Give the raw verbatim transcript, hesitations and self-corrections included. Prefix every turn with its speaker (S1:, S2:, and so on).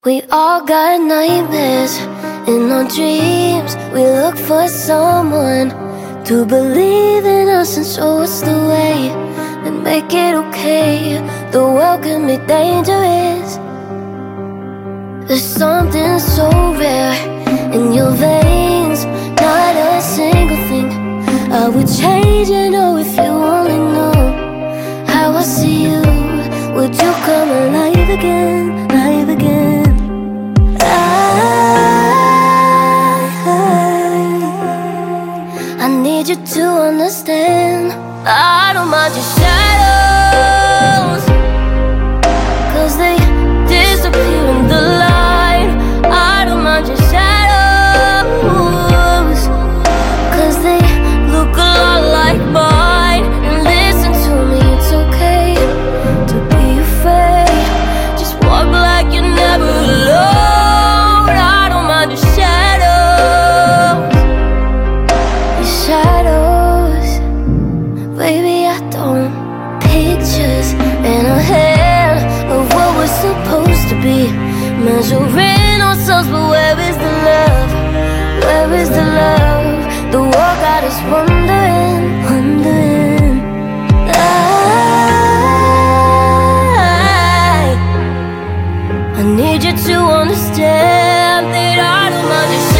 S1: We all got nightmares. In our dreams, we look for someone to believe in us and show us the way and make it okay. The world can be dangerous. There's something so rare in your veins, not a single thing I would change, you know, if you only know how I see you. Would you come alive again, alive again? I need you to understand, I don't mind your shadows, 'cause they disappear in the light. I don't mind your shadows, 'cause they look a lot like mine. And listen to me, it's okay to be afraid. Just walk like you're never alone. I don't mind your shadows, your shadows. Baby, I don't. Pictures in our head of what we're supposed to be, measuring ourselves, but where is the love? Where is the love? The world got us wondering, wondering. I, I need you to understand that I don't mind your